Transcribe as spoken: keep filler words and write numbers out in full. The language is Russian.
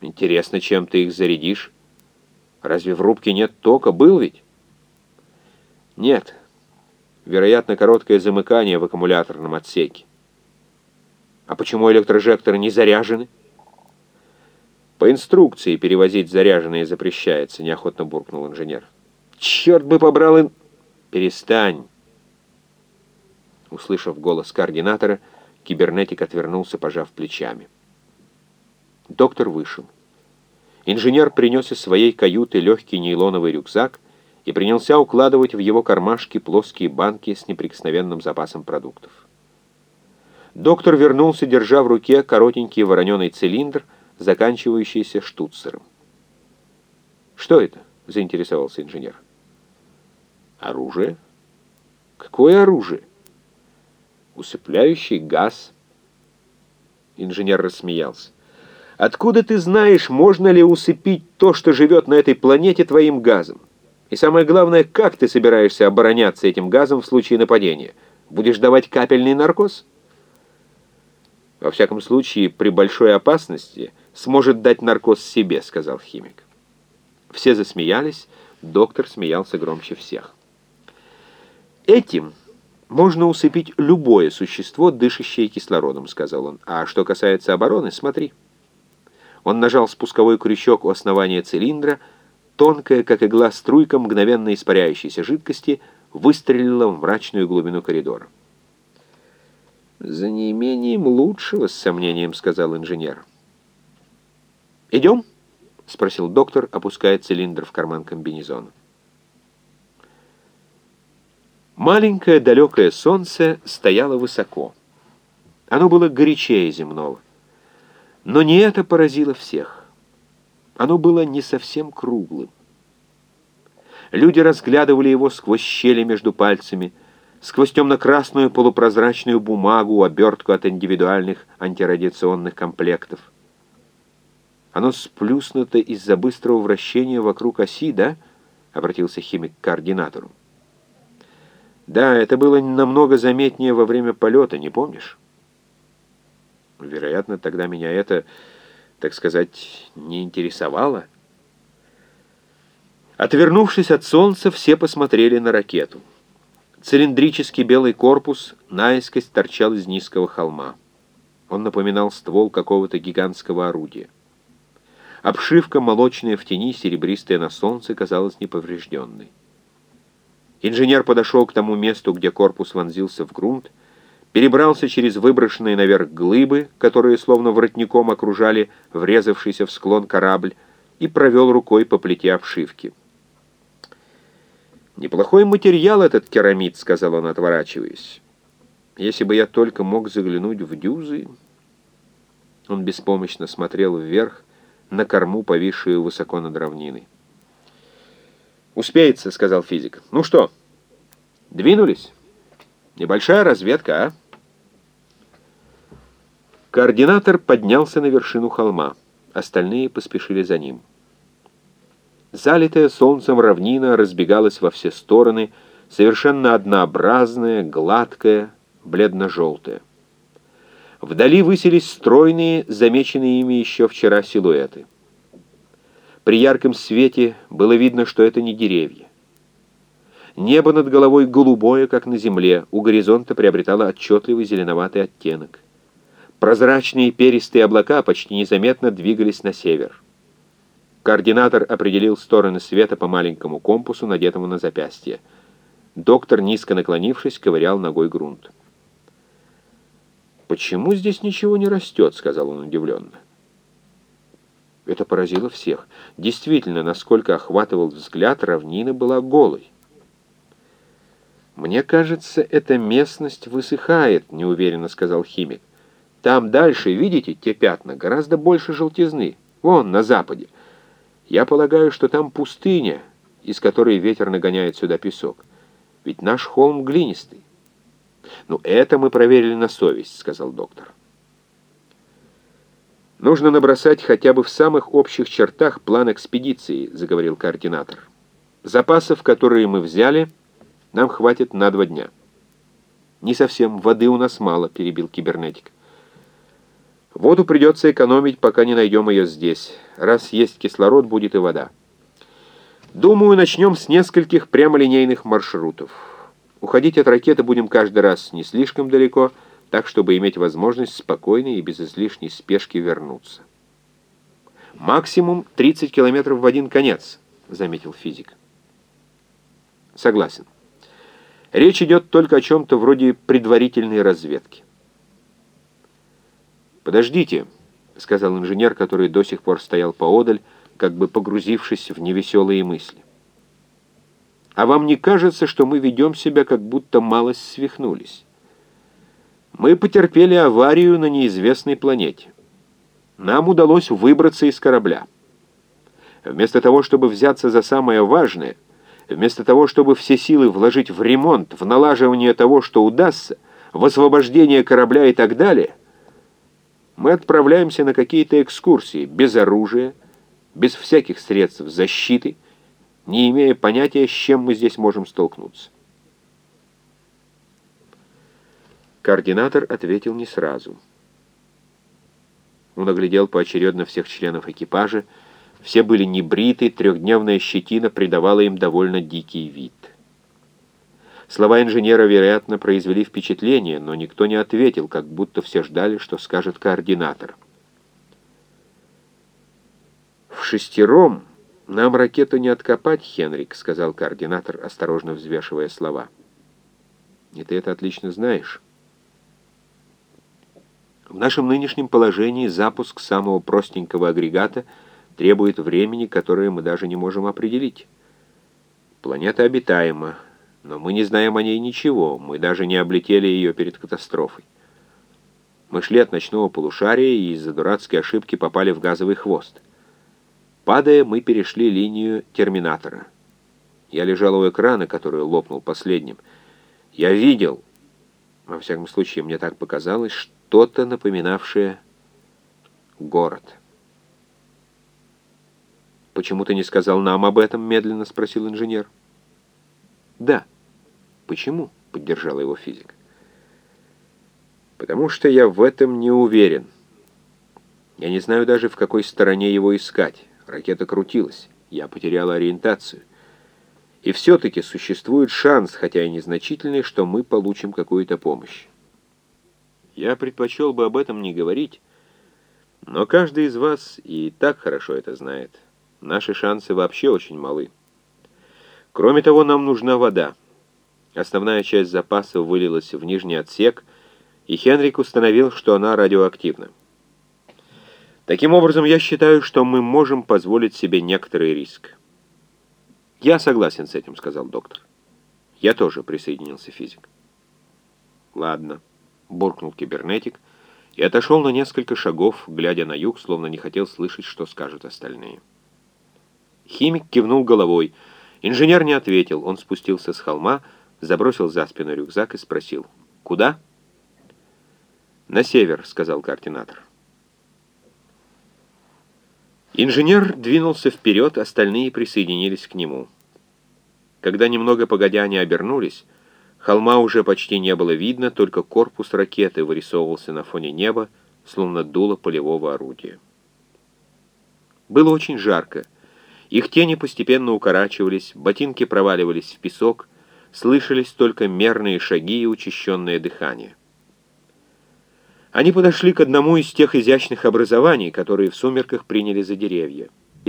Интересно, чем ты их зарядишь? Разве в рубке нет тока? Был ведь? Нет. Вероятно, короткое замыкание в аккумуляторном отсеке. А почему электрожекторы не заряжены? По инструкции перевозить заряженные запрещается, неохотно буркнул инженер. Черт бы побрал ин... Перестань. Услышав голос координатора, кибернетик отвернулся, пожав плечами. Доктор вышел. Инженер принес из своей каюты легкий нейлоновый рюкзак и принялся укладывать в его кармашки плоские банки с неприкосновенным запасом продуктов. Доктор вернулся, держа в руке коротенький вороненый цилиндр, заканчивающийся штуцером. «Что это?» — заинтересовался инженер. «Оружие?» «Какое оружие?» «Усыпляющий газ». Инженер рассмеялся. «Откуда ты знаешь, можно ли усыпить то, что живет на этой планете, твоим газом? И самое главное, как ты собираешься обороняться этим газом в случае нападения? Будешь давать капельный наркоз?» «Во всяком случае, при большой опасности сможет дать наркоз себе», — сказал химик. Все засмеялись, доктор смеялся громче всех. «Этим можно усыпить любое существо, дышащее кислородом», — сказал он. «А что касается обороны, смотри». Он нажал спусковой крючок у основания цилиндра, тонкая, как игла, струйка мгновенно испаряющейся жидкости выстрелила в мрачную глубину коридора. «За неимением лучшего, с сомнением», — сказал инженер. «Идем?» — спросил доктор, опуская цилиндр в карман комбинезона. Маленькое далекое солнце стояло высоко. Оно было горячее земного. Но не это поразило всех. Оно было не совсем круглым. Люди разглядывали его сквозь щели между пальцами, сквозь темно-красную полупрозрачную бумагу, обертку от индивидуальных антирадиационных комплектов. Оно сплюснуто из-за быстрого вращения вокруг оси, да? — обратился химик к координатору. Да, это было намного заметнее во время полета, не помнишь? Вероятно, тогда меня это, так сказать, не интересовало. Отвернувшись от солнца, все посмотрели на ракету. Цилиндрический белый корпус наискось торчал из низкого холма. Он напоминал ствол какого-то гигантского орудия. Обшивка, молочная в тени, серебристая на солнце, казалась неповрежденной. Инженер подошел к тому месту, где корпус вонзился в грунт, перебрался через выброшенные наверх глыбы, которые словно воротником окружали врезавшийся в склон корабль, и провел рукой по плите обшивки. «Неплохой материал этот керамид», — сказал он, отворачиваясь. «Если бы я только мог заглянуть в дюзы...» Он беспомощно смотрел вверх, на корму, повисшую высоко над равниной. «Успеется», — сказал физик. «Ну что, двинулись? Небольшая разведка, а?» Координатор поднялся на вершину холма. Остальные поспешили за ним. Залитая солнцем равнина разбегалась во все стороны, совершенно однообразная, гладкая, бледно-желтая. Вдали высились стройные, замеченные ими еще вчера силуэты. При ярком свете было видно, что это не деревья. Небо над головой голубое, как на земле, у горизонта приобретало отчетливый зеленоватый оттенок. Прозрачные перистые облака почти незаметно двигались на север. Координатор определил стороны света по маленькому компасу, надетому на запястье. Доктор, низко наклонившись, ковырял ногой грунт. «Почему здесь ничего не растет?» — сказал он удивленно. Это поразило всех. Действительно, насколько охватывал взгляд, равнина была голой. «Мне кажется, эта местность высыхает», — неуверенно сказал химик. «Там дальше, видите, те пятна, гораздо больше желтизны. Вон, на западе. Я полагаю, что там пустыня, из которой ветер нагоняет сюда песок. Ведь наш холм глинистый». «Ну, это мы проверили на совесть», — сказал доктор. «Нужно набросать хотя бы в самых общих чертах план экспедиции», — заговорил координатор. «Запасов, которые мы взяли, нам хватит на два дня». «Не совсем, воды у нас мало», — перебил кибернетик. Воду придется экономить, пока не найдем ее здесь. Раз есть кислород, будет и вода. Думаю, начнем с нескольких прямолинейных маршрутов. Уходить от ракеты будем каждый раз не слишком далеко, так, чтобы иметь возможность спокойно и без излишней спешки вернуться. «Максимум тридцать километров в один конец», — заметил физик. «Согласен. Речь идет только о чем-то вроде предварительной разведки». «Подождите», — сказал инженер, который до сих пор стоял поодаль, как бы погрузившись в невеселые мысли. «А вам не кажется, что мы ведем себя, как будто малость свихнулись? Мы потерпели аварию на неизвестной планете. Нам удалось выбраться из корабля. Вместо того, чтобы взяться за самое важное, вместо того, чтобы все силы вложить в ремонт, в налаживание того, что удастся, в освобождение корабля и так далее, мы отправляемся на какие-то экскурсии без оружия, без всяких средств защиты, не имея понятия, с чем мы здесь можем столкнуться». Координатор ответил не сразу. Он оглядел поочередно всех членов экипажа. Все были небриты, трехдневная щетина придавала им довольно дикий вид. Слова инженера, вероятно, произвели впечатление, но никто не ответил, как будто все ждали, что скажет координатор. «В шестером нам ракету не откопать, Хенрик», — сказал координатор, осторожно взвешивая слова. «И ты это отлично знаешь. В нашем нынешнем положении запуск самого простенького агрегата требует времени, которое мы даже не можем определить. Планета обитаема, но мы не знаем о ней ничего, мы даже не облетели ее перед катастрофой. Мы шли от ночного полушария и из-за дурацкой ошибки попали в газовый хвост. Падая, мы перешли линию терминатора. Я лежал у экрана, который лопнул последним. Я видел, во всяком случае, мне так показалось, что-то напоминавшее город». «Почему ты не сказал нам об этом?» — медленно спросил инженер. «Да. Почему?» — поддержал его физик. «Потому что я в этом не уверен. Я не знаю даже, в какой стороне его искать. Ракета крутилась. Я потерял ориентацию. И все-таки существует шанс, хотя и незначительный, что мы получим какую-то помощь. Я предпочел бы об этом не говорить, но каждый из вас и так хорошо это знает. Наши шансы вообще очень малы. Кроме того, нам нужна вода. Основная часть запасов вылилась в нижний отсек, и Хенрик установил, что она радиоактивна. Таким образом, я считаю, что мы можем позволить себе некоторый риск». «Я согласен с этим», — сказал доктор. «Я тоже», — присоединился физик. «Ладно», — буркнул кибернетик и отошел на несколько шагов, глядя на юг, словно не хотел слышать, что скажут остальные. Химик кивнул головой. Инженер не ответил. Он спустился с холма, забросил за спину рюкзак и спросил: «Куда?» «На север», — сказал координатор. Инженер двинулся вперед, остальные присоединились к нему. Когда немного погодя они обернулись, холма уже почти не было видно, только корпус ракеты вырисовывался на фоне неба, словно дуло полевого орудия. Было очень жарко. Их тени постепенно укорачивались, ботинки проваливались в песок, слышались только мерные шаги и учащенное дыхание. Они подошли к одному из тех изящных образований, которые в сумерках приняли за деревья.